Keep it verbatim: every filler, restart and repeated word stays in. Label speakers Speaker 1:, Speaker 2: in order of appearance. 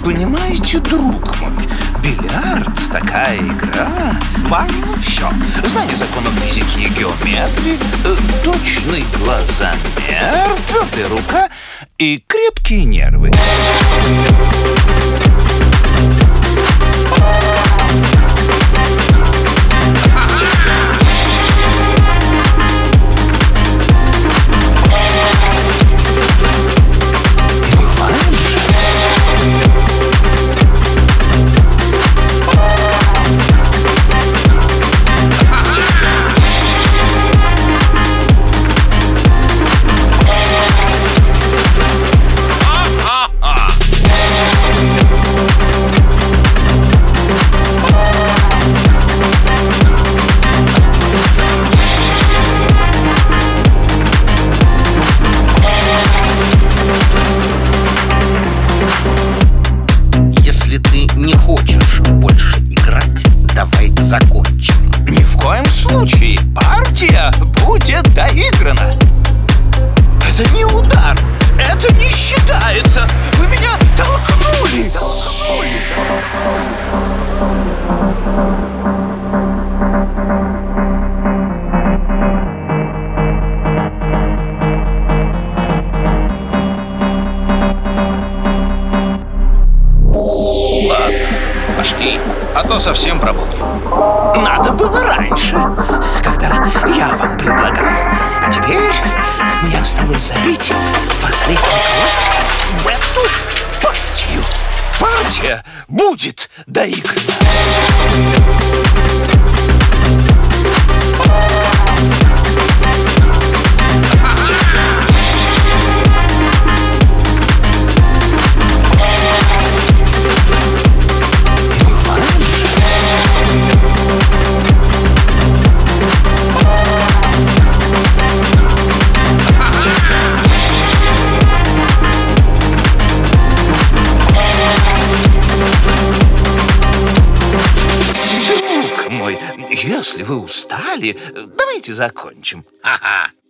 Speaker 1: Понимаете, друг мой, бильярд — такая игра. Важно все: знание законов физики и геометрии, э, точный глазомер, твердая рука и крепкие нервы.
Speaker 2: Если ты не хочешь больше играть, давай закончим.
Speaker 1: Ни в коем случае. Партия будет доиграна. Это не удар. Это не считается. Вы меня толкнули.
Speaker 2: Пошли, а то совсем промокнем.
Speaker 1: Надо было раньше, когда я вам предлагал. А теперь мне осталось забить последний гвоздь в эту партию. Партия будет доиграна. Если вы устали, давайте закончим.
Speaker 2: Ага.